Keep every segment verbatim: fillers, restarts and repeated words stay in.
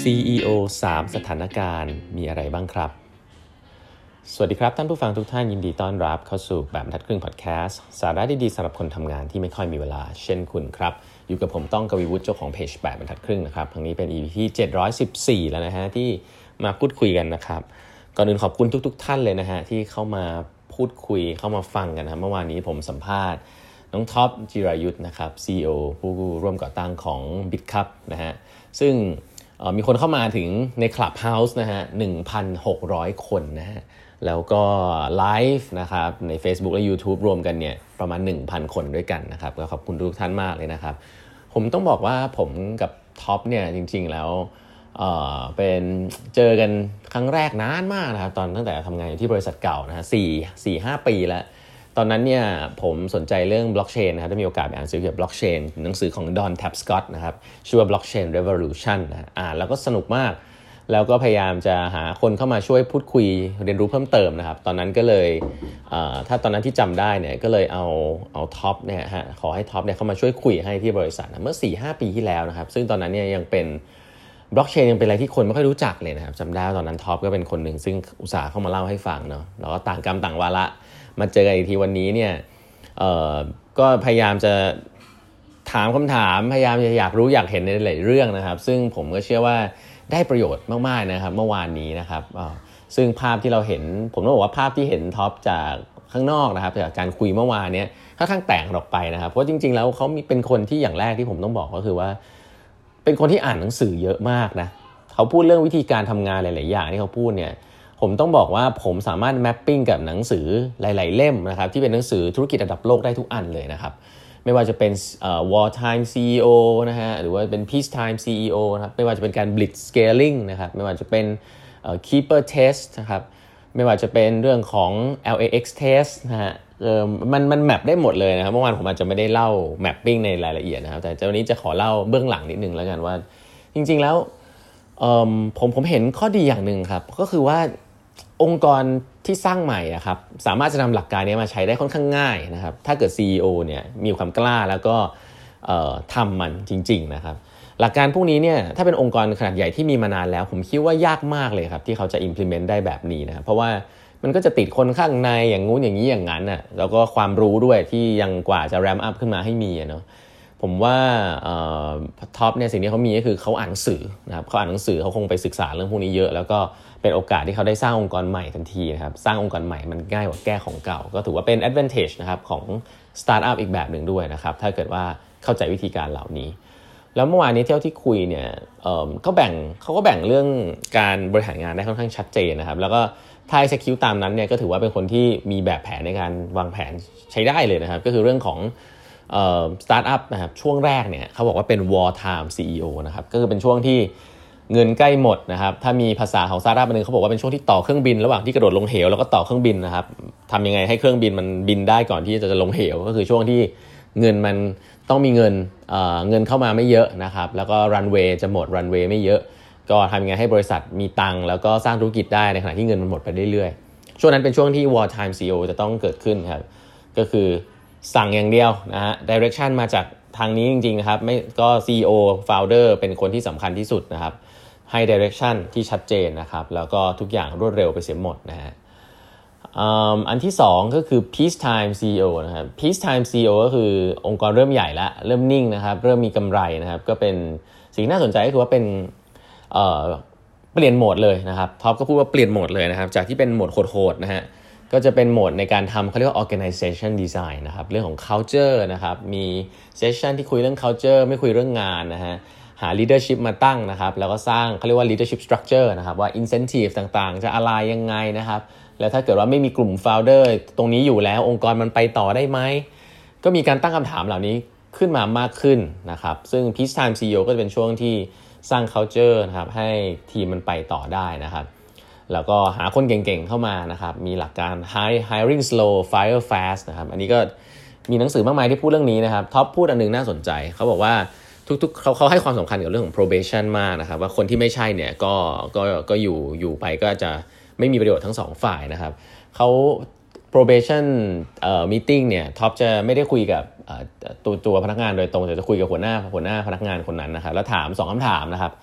ซี อี โอ สาม สถานการณ์มีอะไรบ้างครับสวัสดีครับท่านผู้ฟังทุกท่านยินดีต้อนรับเข้าสู่แบบบรรทัดครึ่งพอดแคสต์สาระดีๆสำหรับคนทำงานที่ไม่ค่อยมีเวลาเช่นคุณครับอยู่กับผมต้องกวีวุฒิเจ้าของเพจแบบบรรทัดครึ่งนะครับครั้งนี้เป็น อี พี ที่เจ็ดร้อยสิบสี่แล้วนะฮะที่มาพูดคุยกันนะครับก่อนอื่นขอบคุณทุกๆท่านเลยนะฮะที่เข้ามาพูดคุยเข้ามาฟังกันนะเมื่อวานนี้ผมสัมภาษณ์น้องท็อปจิรายุทธนะครับ ซี อี โอ ผู้ร่วมก่อตั้งของ BitCup นะฮะซึ่งมีคนเข้ามาถึงใน Clubhouse นะฮะ หนึ่งพันหกร้อย คนนะฮะแล้วก็ไลฟ์นะครับใน Facebook และ YouTube รวมกันเนี่ยประมาณ หนึ่งพัน คนด้วยกันนะครับก็ขอบคุณทุกท่านมากเลยนะครับผมต้องบอกว่าผมกับท็อปเนี่ยจริงๆแล้วเอ่อเป็นเจอกันครั้งแรกนานมากนะครับตอนตั้งแต่ทำงานอยู่ที่บริษัทเก่านะฮะสี่ สี่ ห้า ปีแล้วตอนนั้นเนี่ยผมสนใจเรื่องบล็อกเชนนะครับได้มีโอกาสไปอ่านหนังสือเกี่ยวกับบล็อกเชนหนังสือของดอนแท็บสกอตนะครับชื่อว่า Blockchain Revolution นะอ่านแล้วก็สนุกมากแล้วก็พยายามจะหาคนเข้ามาช่วยพูดคุยเรียนรู้เพิ่มเติมนะครับตอนนั้นก็เลยถ้าตอนนั้นที่จำได้เนี่ยก็เลยเอาเอาท็อปเนี่ยฮะขอให้ท็อปเนี่ยเข้ามาช่วยคุยให้ที่บริษัทนะเมื่อ สี่ห้า ปีที่แล้วนะครับซึ่งตอนนั้นเนี่ยยังเป็นบล็อกเชนยังเป็นอะไรที่คนไม่ค่อยรู้จักเลยนะครับจำได้ตอนนั้นท็อปก็เป็นคนหนึ่งซึ่งอุตส่าห์เข้ามาเล่าให้ฟังเนาะแล้วก็ต่างกรรมต่างวาระมาเจอกันอีกทีวันนี้เนี่ยเอ่อก็พยายามจะถามคำถามพยายามจะอยากรู้อยากเห็นในหลายเรื่องนะครับซึ่งผมก็เชื่อว่าได้ประโยชน์มากๆนะครับเมื่อวานนี้นะครับซึ่งภาพที่เราเห็นผมต้องบอกว่าภาพที่เห็นท็อปจากข้างนอกนะครับจากการคุยเมื่อวานนี้ค่อนข้างแตกออกไปนะครับเพราะจริงๆแล้วเขามีเป็นคนที่อย่างแรกที่ผมต้องบอกก็คือว่าเป็นคนที่อ่านหนังสือเยอะมากนะเขาพูดเรื่องวิธีการทำงานหลายๆอย่างที่เขาพูดเนี่ยผมต้องบอกว่าผมสามารถแมปปิ้งกับหนังสือหลายๆเล่มนะครับที่เป็นหนังสือธุรกิจระดับโลกได้ทุกอันเลยนะครับไม่ว่าจะเป็นเอ่อ Wartime ซี อี โอ นะฮะหรือว่าเป็น Peacetime ซี อี โอ นะครับไม่ว่าจะเป็นการ Blitz Scaling นะครับไม่ว่าจะเป็นเอ่อ Keeper Test นะครับไม่ว่าจะเป็นเรื่องของ แอล เอ เอ็กซ์ Test นะฮะเอ่อมันมันแมปได้หมดเลยนะครับเมื่อวานผมอาจจะไม่ได้เล่า mapping ในรายละเอียดนะครับแต่วันนี้จะขอเล่าเบื้องหลังนิดนึงแล้วกันว่าจริงๆแล้วเอ่อผมผมเห็นข้อดีอย่างนึงครับก็คือว่าองค์กรที่สร้างใหม่อะครับสามารถจะนำหลักการนี้มาใช้ได้ค่อนข้างง่ายนะครับถ้าเกิด ซี อี โอ เนี่ยมีความกล้าแล้วก็ทำมันจริงๆนะครับหลักการพวกนี้เนี่ยถ้าเป็นองค์กรขนาดใหญ่ที่มีมานานแล้วผมคิดว่ายากมากเลยครับที่เขาจะ implement ได้แบบนี้นะครับเพราะว่ามันก็จะติดคนข้างในอย่างงู้นอย่างนี้อย่างนั้นน่ะแล้วก็ความรู้ด้วยที่ยังกว่าจะ ramp up ขึ้นมาให้มีเนาะผมว่าท็อปเนี่ยสิ่งที่เขามีก็คือเขาอ่านหนังสือนะครับเขาอ่านหนังสือเขาคงไปศึกษาเรื่องพวกนี้เยอะแล้วก็เป็นโอกาสที่เขาได้สร้างองค์กรใหม่ทันทีนะครับสร้างองค์กรใหม่มันง่ายกว่าแก้ของเก่าก็ถือว่าเป็น advantage นะครับของสตาร์ทอัพอีกแบบหนึ่งด้วยนะครับถ้าเกิดว่าเข้าใจวิธีการเหล่านี้แล้วเมื่อวานนี้เที่ยวที่คุยเนี่ยเอ่อเขาแบ่งเขาก็แบ่งเรื่องการบริหารงานได้ค่อนข้างชัดเจนนะครับแล้วก็ถ้า execute ตามนั้นเนี่ยก็ถือว่าเป็นคนที่มีแบบแผนในการวางแผนใช้ได้เลยนะครับก็คือเรื่องของเอ่อสตาร์ทอัพนะครับช่วงแรกเนี่ยเขาบอกว่าเป็น war time ซี อี โอ นะครับก็คือเป็นช่วงที่เงินใกล้หมดนะครับถ้ามีภาษาของสตาร์ทอัพนึงเขาบอกว่าเป็นช่วงที่ต่อเครื่องบินระหว่างที่กระโดดลงเหวแล้วก็ต่อเครื่องบินนะครับทำยังไงให้เครื่องบินมันบินได้ก่อนที่จะลงเหวก็คือช่วงที่เงินมันต้องมีเงินเอ่อเงินเข้ามาไม่เยอะนะครับแล้วก็รันเวย์จะหมดรันเวย์ไม่เยอะก็ทำยังไงให้บริษัทมีตังค์แล้วก็สร้างธุรกิจได้ในขณะที่เงินมันหมดไปเรื่อยๆช่วงนั้นเป็นช่วงที่ war time ซี อี โอ จะต้องเกิดขึ้นครับก็คือสั่งอย่างเดียวนะฮะ direction มาจากทางนี้จริงๆนะครับไม่ก็ ซี อี โอ founder เป็นคนที่สำคัญที่สุดนะครับให้ direction ที่ชัดเจนนะครับแล้วก็ทุกอย่างรวดเร็วไปเสียหมดนะฮะอันที่สองก็คือ Peacetime ซี อี โอ นะครับ Peacetime ซี อี โอ ก็คือองค์กรเริ่มใหญ่แล้วเริ่มนิ่งนะครับเริ่มมีกำไรนะครับก็เป็นสิ่งน่าสนใจก็คือว่าเป็นเอ่อเปลี่ยนโหมดเลยนะครับท็อปก็พูดว่าเปลี่ยนโหมดเลยนะครับจากที่เป็นโหมดโหดๆนะฮะก็จะเป็นโหมดในการทำเขาเรียกว่า organization design นะครับเรื่องของ culture นะครับมี session ที่คุยเรื่อง culture ไม่คุยเรื่องงานนะฮะหา leadership มาตั้งนะครับแล้วก็สร้างเขาเรียกว่า leadership structure นะครับว่า incentive ต่างๆจะอะไรยังไงนะครับแล้วถ้าเกิดว่าไม่มีกลุ่ม founder ตรงนี้อยู่แล้วองค์กรมันไปต่อได้ไหมก็มีการตั้งคำถามเหล่านี้ขึ้นมามากขึ้นนะครับซึ่ง Peacetime ซี อี โอ ก็จะเป็นช่วงที่สร้าง culture นะครับให้ทีมมันไปต่อได้นะครับแล้วก็หาคนเก่งๆเข้ามานะครับมีหลักการ hiring slow fire fast นะครับอันนี้ก็มีหนังสือมากมายที่พูดเรื่องนี้นะครับท็อปพูดอันนึงน่าสนใจเขาบอกว่าทุกๆเขาเขาให้ความสำคัญกับเรื่องของ probation มากนะครับว่าคนที่ไม่ใช่เนี่ยก็ก็ก็อยู่อยู่ไปก็จะไม่มีประโยชน์ทั้งสองฝ่ายนะครับเขา probation เอ่อ meeting เนี่ยท็อปจะไม่ได้คุยกับเอ่อตัวตัวพนักงานโดยตรงแต่จะคุยกับหัวหน้าหัวหน้าพนักงานคนนั้นนะครับแล้วถามสองคำถามนะครับ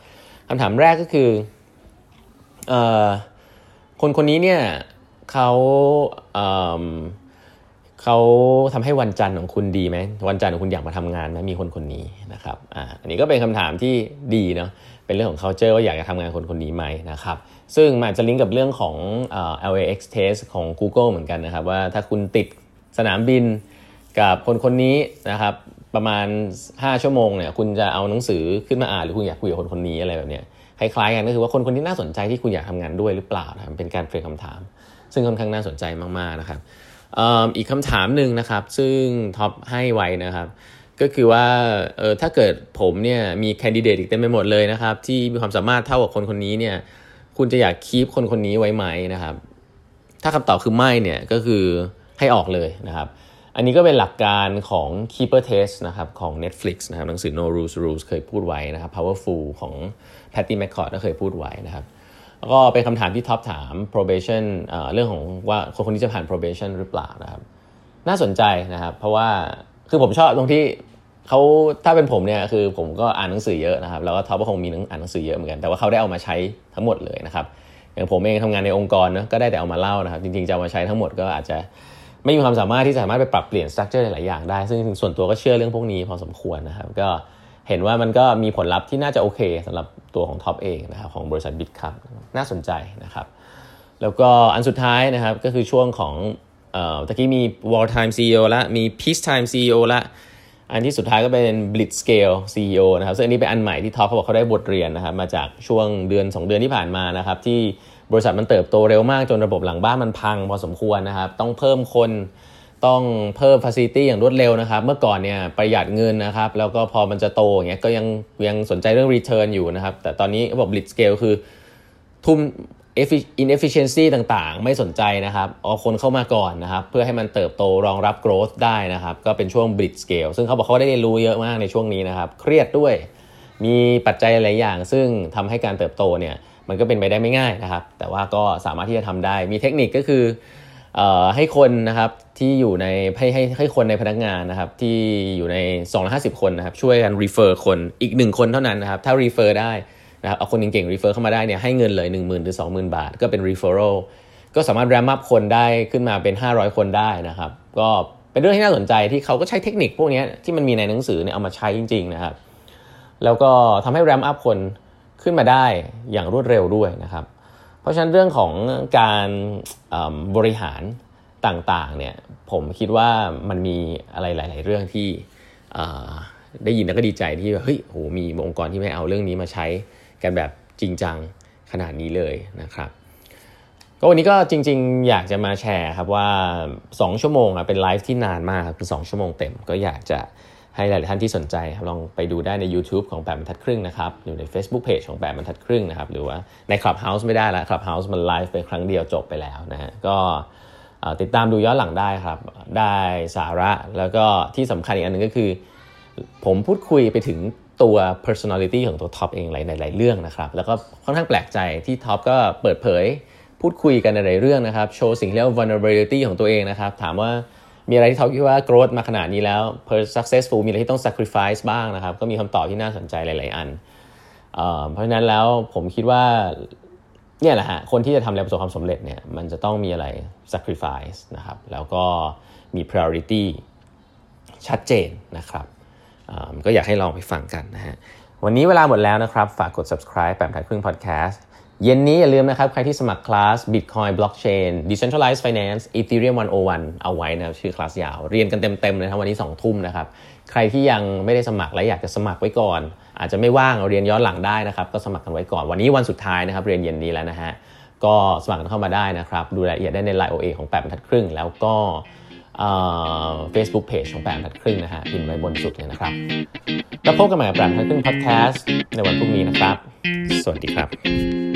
คำถามแรกก็คือเอ่อคนคนนี้เนี่ยเขาเอ่อเขาทำให้วันจันทร์ของคุณดีไหมวันจันทร์ของคุณอยากมาทำงานไหมมีคนคนนี้นะครับอ่าอันนี้ก็เป็นคำถามที่ดีเนาะเป็นเรื่องของ culture ว่าอยากจะทำงานคนคนนี้ไหมนะครับซึ่งมันอาจจะลิงก์กับเรื่องของเอ่อ แอล เอ เอ็กซ์ test ของ Google เหมือนกันนะครับว่าถ้าคุณติดสนามบินกับคนคนนี้นะครับประมาณห้าชั่วโมงเนี่ยคุณจะเอาหนังสือขึ้นมาอ่านหรือคุณอยากคุยกับคนคนนี้อะไรแบบเนี้ยคล้ายๆกันก็คือว่าคนคนนี้น่าสนใจที่คุณอยากทำงานด้วยหรือเปล่านะเป็นการเฟรมคำถามซึ่งค่อนข้างน่าสนใจมากๆนะครับอีกคำถามหนึ่งนะครับซึ่งท็อปให้ไว้นะครับก็คือว่าเออถ้าเกิดผมเนี่ยมีแคนดิเดตอีกเต็มไปหมดเลยนะครับที่มีความสามารถเท่ากับคนคนนี้เนี่ยคุณจะอยากคีปคนคนนี้ไว้ไหมนะครับถ้าคำตอบคือไม่เนี่ยก็คือให้ออกเลยนะครับอันนี้ก็เป็นหลักการของ Keeper Test นะครับของ Netflix นะครับหนังสือ No Rules Rules เคยพูดไว้นะครับ Powerful ของ Patty McCord ก็เคยพูดไว้นะครับแล้วก็เป็นคำถามที่ท็อปถาม probation เอ่อเรื่องของว่าคนคนนี้จะผ่าน probation หรือเปล่านะครับน่าสนใจนะครับเพราะว่าคือผมชอบตรงที่เขาถ้าเป็นผมเนี่ยคือผมก็อ่านหนังสือเยอะนะครับแล้วก็ท็อปก็คงมีอ่านหนังสือเยอะเหมือนกันแต่ว่าเขาได้เอามาใช้ทั้งหมดเลยนะครับอย่างผมเองทำงานในองค์กรนะก็ได้แต่เอามาเล่านะครับจริงๆจะเอามาใช้ทั้งหมดก็อาจจะไม่มีความสามารถที่จะสามารถไปปรับเปลี่ยน structure หลายอย่างได้ซึ่งส่วนตัวก็เชื่อเรื่องพวกนี้พอสมควรนะครับก็เห็นว่ามันก็มีผลลัพธ์ที่น่าจะโอเคสำหรับตัวของท็อปเองนะครับของบริษัท Bitcup น่าสนใจนะครับแล้วก็อันสุดท้ายนะครับก็คือช่วงของเอ่อตะกี้มี Wartime ซี อี โอ ละมี Peacetime ซี อี โอ ละอันที่สุดท้ายก็เป็น Blitzscale ซี อี โอ นะครับซึ่งอันนี้เป็นอันใหม่ที่ท็อปเขาบอกเขาได้บทเรียนนะครับมาจากช่วงเดือนสองเดือนที่ผ่านมานะครับที่บริษัทมันเติบโตเร็วมากจนระบบหลังบ้านมันพังพอสมควรนะครับต้องเพิ่มคนต้องเพิ่ม facility อย่างรวดเร็วนะครับเมื่อก่อนเนี่ยประหยัดเงินนะครับแล้วก็พอมันจะโตอย่างเงี้ยก็ยังยังสนใจเรื่อง return อยู่นะครับแต่ตอนนี้ระบบ Blitzscale คือทุ่ม inefficiency ต่างๆไม่สนใจนะครับเอาคนเข้ามาก่อนนะครับเพื่อให้มันเติบโตรองรับ growth ได้นะครับก็เป็นช่วง Blitzscale ซึ่งเขาบอกเขาได้เรียนรู้เยอะมากในช่วงนี้นะครับเครียดด้วยมีปัจจัยหลายอย่างซึ่งทำให้การเติบโตเนี่ยมันก็เป็นไปได้ไม่ง่ายนะครับแต่ว่าก็สามารถที่จะทำได้มีเทคนิคก็คือเอ่อให้คนนะครับที่อยู่ในให้ให้ให้คนในพนักงานนะครับที่อยู่ในสองร้อยห้าสิบคนนะครับช่วยกัน refer คนอีกหนึ่งคนเท่านั้นนะครับถ้า refer ได้นะครับเอาคนเก่งๆ refer เข้ามาได้เนี่ยให้เงินเลย หนึ่งหมื่น หรือ สองหมื่น บาทก็เป็น referral ก็สามารถ ramp up คนได้ขึ้นมาเป็นห้าร้อยคนได้นะครับก็เป็นเรื่องที่น่าสนใจที่เขาก็ใช้เทคนิคพวกนี้ที่มันมีในหนังสือเนี่ยเอามาใช้จริงๆนะครับแล้วก็ทำให้ ramp up คนขึ้นมาได้อย่างรวดเร็วด้วยนะครับเพราะฉะนั้นเรื่องของการบริหารต่างๆเนี่ยผมคิดว่ามันมีอะไรหลายๆเรื่องที่ได้ยินแล้วก็ดีใจที่เฮ้ยโหมีองค์กรที่ไม่เอาเรื่องนี้มาใช้กันแบบจริงจังขนาดนี้เลยนะครับก็วันนี้ก็จริงๆอยากจะมาแชร์ครับว่าสองชั่วโมงอ่ะเป็นไลฟ์ที่นานมากครับคือสองชั่วโมงเต็มก็อยากจะให้หลายๆท่านที่สนใจลองไปดูได้ใน YouTube ของแปดบรรทัดครึ่งนะครับหรือใน Facebook Page ของแปดบรรทัดครึ่งนะครับหรือว่าใน Clubhouse ไม่ได้ละ Clubhouse มันไลฟ์ไปครั้งเดียวจบไปแล้วนะฮะก็ติดตามดูย้อนหลังได้ครับได้สาระแล้วก็ที่สำคัญอีกอันนึงก็คือผมพูดคุยไปถึงตัว personality ของตัวท็อปเองหลายๆเรื่องนะครับแล้วก็ค่อนข้างแปลกใจที่ท็อปก็เปิดเผยพูดคุยกันในหลายเรื่องนะครับโชว์สิ่งที่เรียกว่า vulnerability ของตัวเองนะครับถามว่ามีอะไรที่ท็อปคิดว่า growth มาขนาดนี้แล้ว successful มีอะไรที่ต้อง sacrifice บ้างนะครับก็มีคำตอบที่น่าสนใจหลายๆอัน เอ่อ เพราะฉะนั้นแล้วผมคิดว่าเนี่ยแหละฮะคนที่จะทำอะไรประสบความสำเร็จเนี่ยมันจะต้องมีอะไร sacrifice นะครับแล้วก็มี priority ชัดเจนนะครับก็อยากให้ลองไปฟังกันนะฮะวันนี้เวลาหมดแล้วนะครับฝากกด subscribe แปดบรรทัดครึ่ง podcast เย็นนี้อย่าลืมนะครับใครที่สมัครคลาส Bitcoin Blockchain Decentralized Finance Ethereumหนึ่งศูนย์หนึ่งเอาไว้นะชื่อคลาสยาวเรียนกันเต็มๆเลยครับวันนี้สองทุ่มนะครับใครที่ยังไม่ได้สมัครและอยากจะสมัครไว้ก่อนอาจจะไม่ว่างเรียนย้อนหลังได้นะครับก็สมัครกันไว้ก่อนวันนี้วันสุดท้ายนะครับเรียนเย็นนี้แล้วนะฮะก็สมัครกันเข้ามาได้นะครับดูรายละเอียดได้ใน ไลน์ โอ เอ ของแปดบรรทัดครึ่งแล้วก็Facebook Page ของแปดบรรทัดครึ่งนะฮะพิมพ์ไว้บนสุดเลยนะครับแล้วพบกันใหม่กับแปดบรรทัดครึ่ง Podcast ในวันพรุ่งนี้นะครับสวัสดีครับ